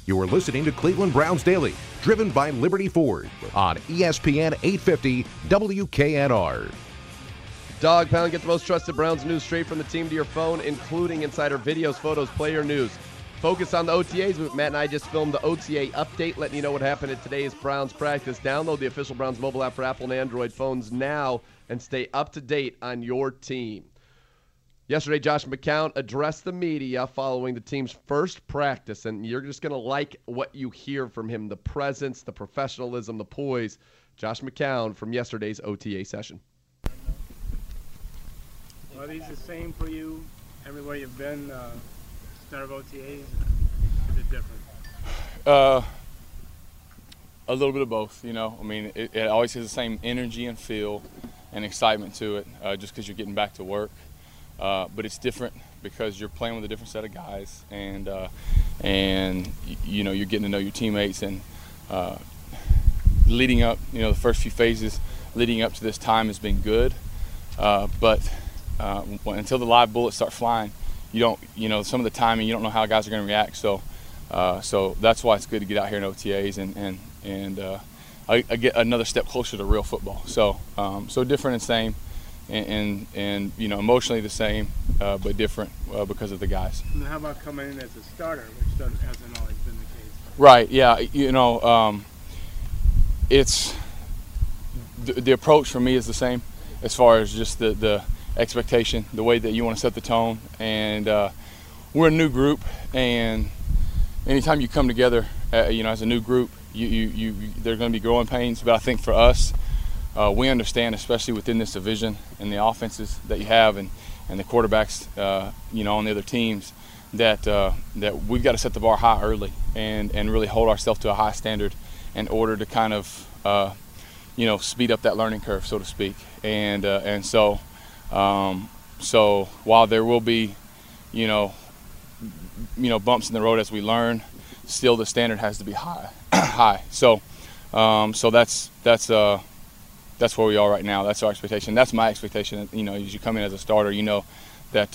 You are listening to Cleveland Browns Daily, driven by Liberty Ford on ESPN 850 WKNR. Dog Pound, get the most trusted Browns news straight from the team to your phone, including insider videos, photos, player news. Focus on the OTAs. Matt and I just filmed the OTA update, letting you know what happened at today's Browns practice. Download the official Browns mobile app for Apple and Android phones now and stay up to date on your team. Yesterday, Josh McCown addressed the media following the team's first practice, and you're just going to like what you hear from him, the presence, the professionalism, the poise. Josh McCown from yesterday's OTA session. Are these the same for you everywhere you've been, start of OTAs? Is it different? A little bit of both, you know. I mean, it always has the same energy and feel and excitement to it, just because you're getting back to work. But it's different because you're playing with a different set of guys, and you know, you're getting to know your teammates. And leading up, you know, the first few phases leading up to this time has been good, but until the live bullets start flying, you don't, you know, some of the timing, you don't know how guys are going to react. So that's why it's good to get out here in OTAs and I get another step closer to real football. So different and same, and you know, emotionally the same, but different because of the guys. And how about coming in as a starter, which hasn't always been the case? Right. Yeah. You know, it's the approach for me is the same as far as just the expectation, the way that you want to set the tone, and we're a new group, and anytime you come together, you know, as a new group, you there's going to be growing pains. But I think for us, we understand, especially within this division and the offenses that you have, and the quarterbacks, you know, on the other teams, that we've got to set the bar high early and really hold ourselves to a high standard in order to kind of you know, speed up that learning curve, so to speak, and so while there will be, you know, bumps in the road as we learn, still the standard has to be high. So that's where we are right now. That's our expectation. That's my expectation. You know, as you come in as a starter, you know that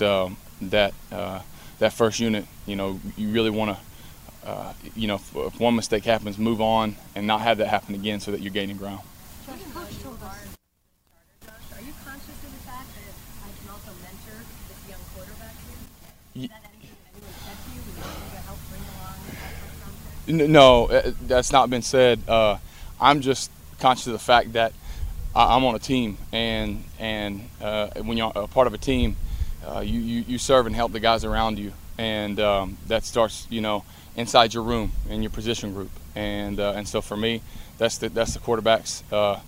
that first unit, you know, you really want to, you know, if one mistake happens, move on and not have that happen again, so that you're gaining ground. Josh, Coach told us, are you conscious of the fact that I can also mentor this young quarterback here? Is that anything that anyone said to you? Would you want to help bring along that first round pick? No, that's not been said. I'm just conscious of the fact that I'm on a team, and when you're a part of a team, you serve and help the guys around you, and that starts, you know, inside your room in your position group, and so for me, that's the quarterbacks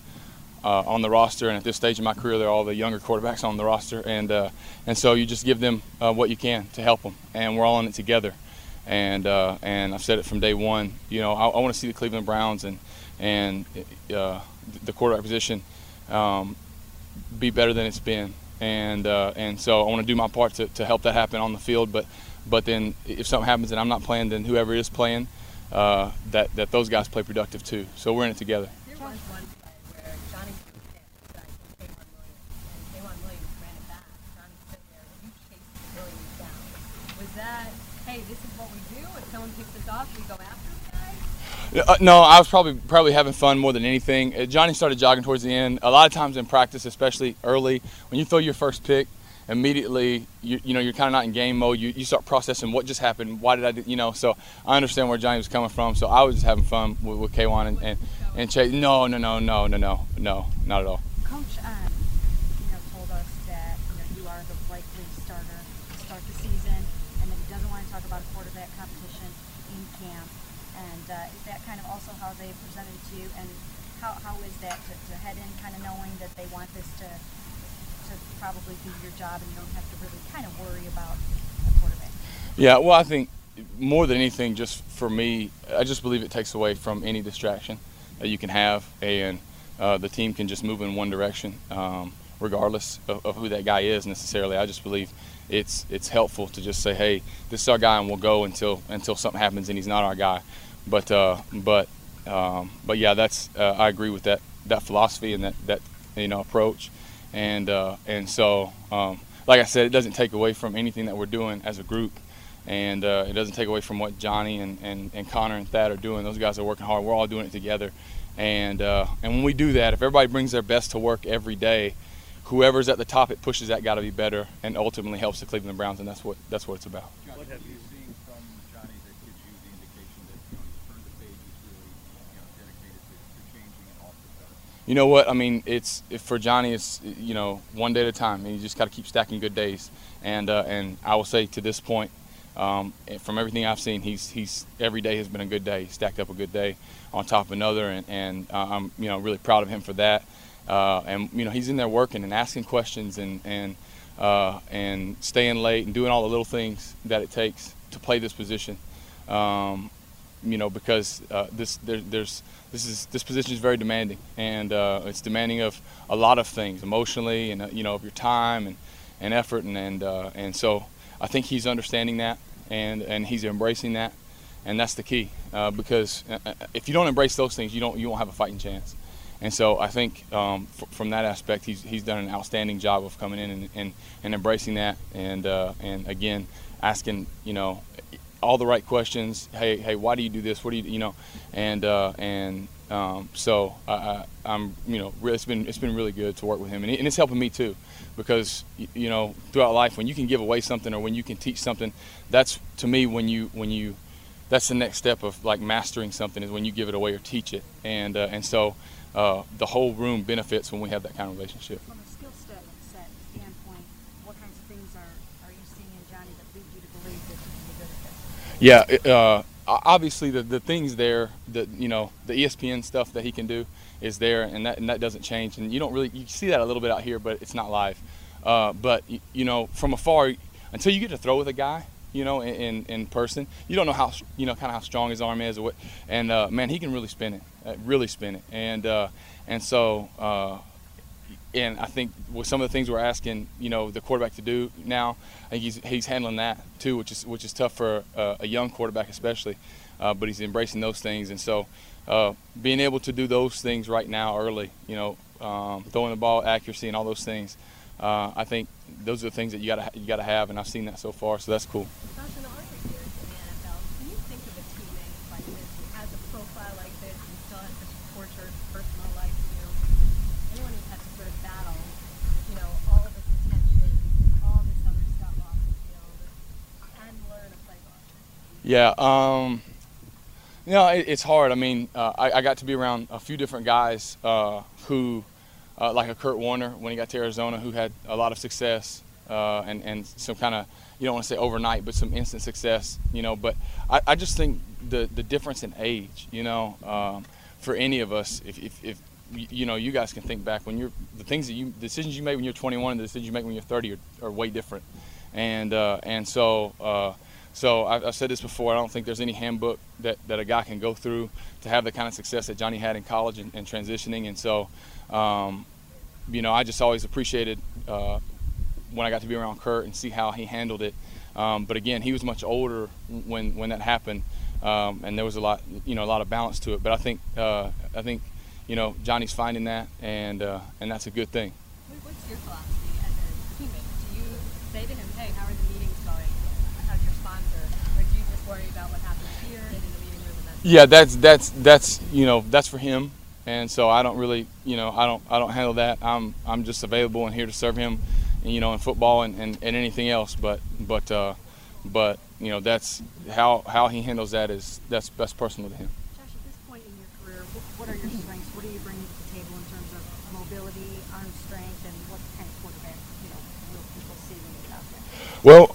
on the roster, and at this stage of my career, they're all the younger quarterbacks on the roster, and so you just give them what you can to help them, and we're all in it together, and I've said it from day one. You know, I want to see the Cleveland Browns and the quarterback position be better than it's been, and so I want to do my part to help that happen on the field, but then if something happens and I'm not playing, then whoever is playing, that those guys play productive too. So we're in it together. There was one play where Johnny threw a pass and K'Wan Williams ran it back. Johnny stood there and you chased Williams down. Was that, hey, this is what we do? If someone picks us off, we go after the guy? No, I was probably having fun more than anything. Johnny started jogging towards the end. A lot of times in practice, especially early, when you throw your first pick, immediately you know, you're kind of not in game mode. You start processing what just happened. Why did I do, you know? So I understand where Johnny was coming from. So I was just having fun with K'Wan and Chase. No, not at all. Coach, told us that you are the likely starter to start the season, and that he doesn't want to talk about a quarterback competition in camp. And is that kind of also how they presented it to you? And how is that to head in kind of knowing that they want this to probably do your job and you don't have to really kind of worry about a quarterback? Yeah, well, I think more than anything, just for me, I just believe it takes away from any distraction that you can have, and the team can just move in one direction, regardless of who that guy is necessarily. I just believe it's helpful to just say, hey, this is our guy, and we'll go until something happens and he's not our guy. But yeah, that's I agree with that philosophy and that approach. And so, like I said, it doesn't take away from anything that we're doing as a group. And it doesn't take away from what Johnny and Connor and Thad are doing. Those guys are working hard. We're all doing it together. And when we do that, if everybody brings their best to work every day, whoever's at the top, it pushes that guy to be better and ultimately helps the Cleveland Browns, and that's what it's about. What have you seen from Johnny that gives you the indication that he's turned the page, he's really dedicated to changing and also better? You know what? I mean, for Johnny, it's one day at a time, and you just got to keep stacking good days. And I will say to this point, from everything I've seen, he's every day has been a good day. He stacked up a good day on top of another, and I'm really proud of him for that. And he's in there working and asking questions and staying late and doing all the little things that it takes to play this position. Because this position is very demanding, and it's demanding of a lot of things emotionally and of your time and effort, and so I think he's understanding that and he's embracing that, and that's the key, because if you don't embrace those things, you won't have a fighting chance. And so I think from that aspect, he's done an outstanding job of coming in and embracing that, and again asking all the right questions. Hey, why do you do this? What do you so I'm it's been really good to work with him, and it's helping me too, because throughout life, when you can give away something or when you can teach something, that's to me when you that's the next step of like mastering something, is when you give it away or teach it, and so the whole room benefits when we have that kind of relationship. From a skill set standpoint, what kinds of things are you seeing in Johnny that lead you to believe that he can be good at this? Yeah, obviously the things there, the ESPN stuff that he can do is there, and that doesn't change. And you see that a little bit out here, but it's not live. But from afar, until you get to throw with a guy, in person, you don't know how kind of how strong his arm is or what. And man, he can really spin it, and so. And I think with some of the things we're asking, the quarterback to do now, I think he's handling that too, which is tough for a young quarterback especially. But he's embracing those things, and so being able to do those things right now early, throwing the ball, accuracy, and all those things, I think those are the things that you gotta have, and I've seen that so far, so that's cool. Josh, in all your years in the NFL, can you think of a teammate like this who has a profile like this and still has such a tortured personal life? Anyone who's had to sort of battle, all of this attention, all this other stuff off the field, and learn a playbook? Yeah, it's hard. I mean, I got to be around a few different guys who, like a Kurt Warner when he got to Arizona, who had a lot of success and some kind of, you don't want to say overnight, but some instant success, But I just think the difference in age, for any of us, if you guys can think back when decisions you made when you're 21 and the decisions you make when you're 30 are way different, and so. So I've said this before, I don't think there's any handbook that a guy can go through to have the kind of success that Johnny had in college and transitioning. And so, I just always appreciated when I got to be around Kurt and see how he handled it. But again, he was much older when that happened, and there was a lot of balance to it. But I think Johnny's finding that, and that's a good thing. What's your philosophy as a teammate? Do you say to him, hey, how are the meetings going? As your sponsor, or do you just worry about what happens here and in the meeting room? And that's for him, and so I don't really I don't handle that. I'm just available and here to serve him, in football and anything else. But that's how he handles that that's personal to him. Josh, at this point in your career, what are your strengths? What are you bringing to the table in terms of mobility, arm strength, and what kind of quarterback will people see when you get out there? Well.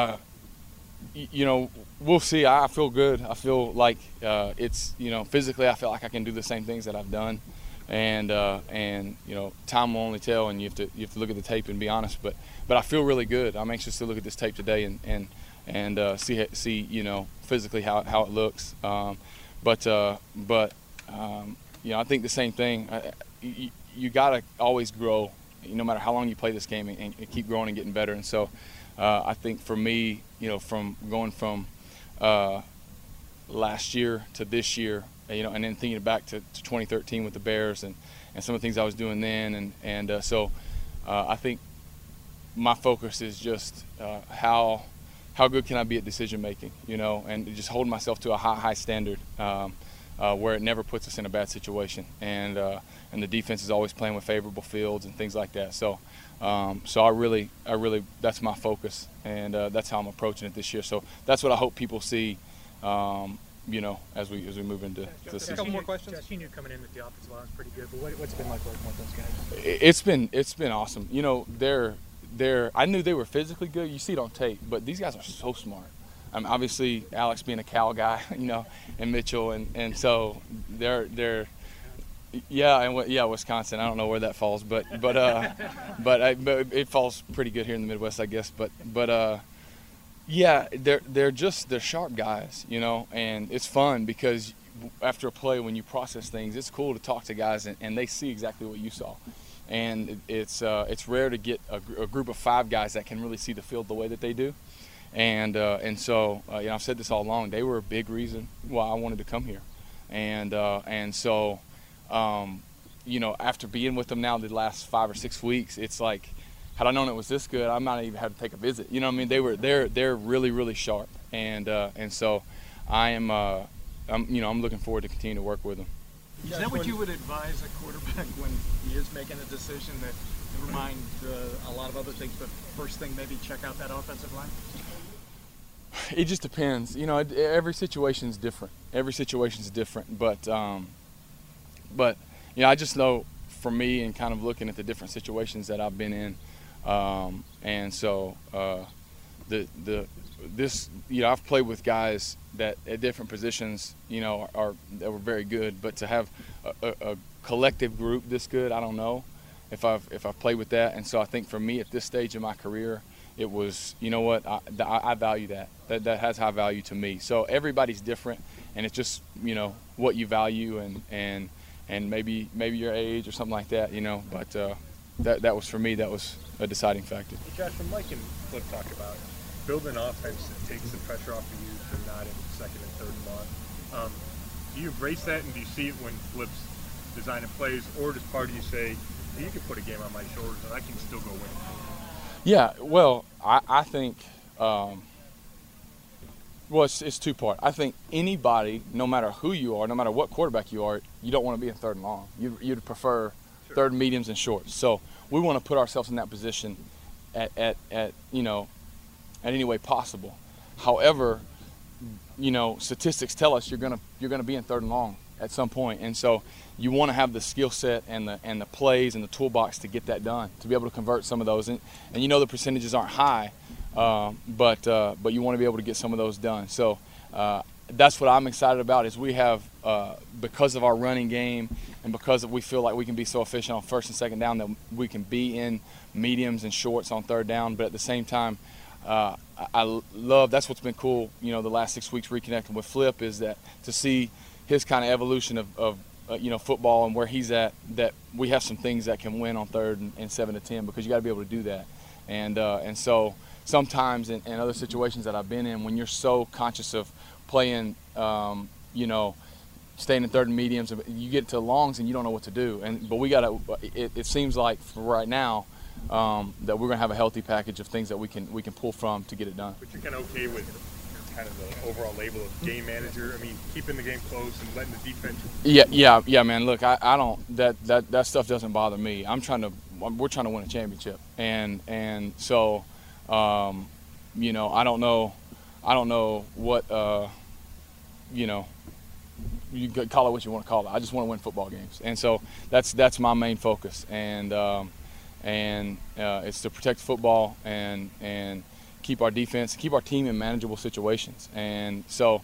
We'll see. I feel good. I feel like it's physically I feel like I can do the same things that I've done, and time will only tell, and you have to look at the tape and be honest. But I feel really good. I'm anxious to look at this tape today and see physically how it looks. I think the same thing. You gotta always grow, no matter how long you play this game, and keep growing and getting better. And so I think for me, from going from last year to this year, and then thinking back to 2013 with the Bears and some of the things I was doing then, so I think my focus is just how how good can I be at decision making, you know, and just holding myself to a high standard where it never puts us in a bad situation, and the defense is always playing with favorable fields and things like that. So I really that's my focus, and that's how I'm approaching it this year. So that's what I hope people see, you know, as we move into the season. A couple more questions. Josh, you knew coming in that the offensive line was pretty good, but what's it been like working with those guys? It's been awesome. You know, I knew they were physically good. You see it on tape, but these guys are so smart. Obviously Alex being a Cal guy, you know, and Mitchell, and so they're Wisconsin. I don't know where that falls, but it falls pretty good here in the Midwest, I guess. But they're sharp guys, you know, and it's fun because after a play, when you process things, it's cool to talk to guys and they see exactly what you saw. And it's rare to get a group of 5 guys that can really see the field the way that they do. And so you know, I've said this all along. They were a big reason why I wanted to come here, and so you know, after being with them now the last 5 or 6 weeks, it's like, had I known it was this good, I might not even have to take a visit. You know what I mean? They're really sharp, and so I'm looking forward to continue to work with them. Is that what you would advise a quarterback when he is making a decision, that never mind a lot of other things, but first thing maybe check out that offensive line? It just depends. You know, every situation is different. But you know, I just know for me, and kind of looking at the different situations that I've been in, and so this, you know, I've played with guys that at different positions, you know, that were very good, but to have a collective group this good, I don't know if I've played with that. And so I think for me at this stage in my career, it was, you know what, I value that has high value to me. So everybody's different, and it's just, you know, what you value and maybe your age or something like that, you know. But that was, for me, that was a deciding factor. Hey Josh, when Mike and Flip talk about building an offense that takes the pressure off of you for not in second and third and long, do you embrace that, and do you see it when Flip's designing plays, or does part of you say, hey, you can put a game on my shoulders and I can still go win? Yeah, well, I think, it's two-part. I think anybody, no matter who you are, no matter what quarterback you are, you don't want to be in third and long. You'd prefer third, mediums, and shorts. So we want to put ourselves in that position at you know, at any way possible. However, you know, statistics tell us you're gonna be in third and long at some point, and so you want to have the skill set and the plays and the toolbox to get that done, to be able to convert some of those. And you know the percentages aren't high, but you want to be able to get some of those done. So that's what I'm excited about, is we have, because of our running game and because we feel like we can be so efficient on first and second down, that we can be in mediums and shorts on third down. But at the same time, I love, that's what's been cool, you know, the last 6 weeks reconnecting with Flip, is that to see his kind of evolution of you know, football and where he's at, that we have some things that can win on third and 7 to 10, because you got to be able to do that. And so sometimes in other situations that I've been in, when you're so conscious of playing, you know, staying in third and mediums, you get to longs and you don't know what to do. But we got to. It seems like for right now that we're going to have a healthy package of things that we can pull from to get it done. But you're kind of okay with kind of the overall label of game manager? I mean, keeping the game close and letting the defense. Yeah, man. Look, I don't. That stuff doesn't bother me. We're trying to win a championship, and so, you know, I don't know what, you know, you could call it what you want to call it. I just want to win football games, and so that's my main focus, and it's to protect football and keep our defense, keep our team in manageable situations. And so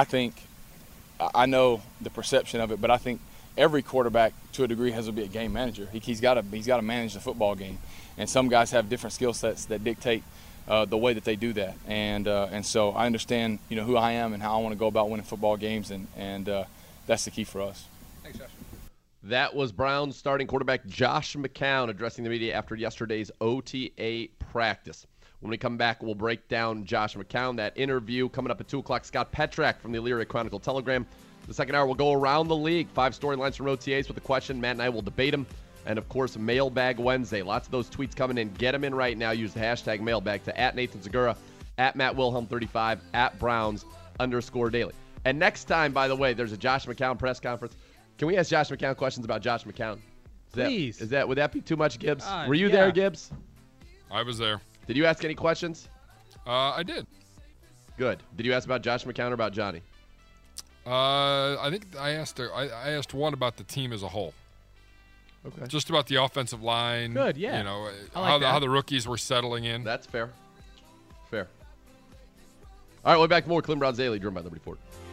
I know the perception of it, but I think every quarterback to a degree has to be a game manager. He's got to manage the football game, and some guys have different skill sets that dictate the way that they do that. And so I understand, you know, who I am and how I want to go about winning football games, and that's the key for us. Thanks, Josh. That was Browns starting quarterback Josh McCown addressing the media after yesterday's OTA practice. When we come back, we'll break down Josh McCown, that interview coming up at 2 o'clock. Scott Petrak from the Elyria Chronicle-Telegram. The second hour, we'll go around the league. 5 storylines from OTAs with a question. Matt and I will debate them. And, of course, Mailbag Wednesday. Lots of those tweets coming in. Get them in right now. Use the hashtag mailbag to @NathanZagura. at Matt Wilhelm 35, at Browns_daily. And next time, by the way, there's a Josh McCown press conference. Can we ask Josh McCown questions about Josh McCown? Please. Would that be too much, Gibbs? Were you there, Gibbs? I was there. Did you ask any questions? I did. Good. Did you ask about Josh McCown or about Johnny? I think I asked one about the team as a whole. Okay. Just about the offensive line. Good, yeah. You know, I like how the rookies were settling in. That's fair. Fair. All right, we'll be back with more Cleveland Browns Daily, driven by Liberty Ford.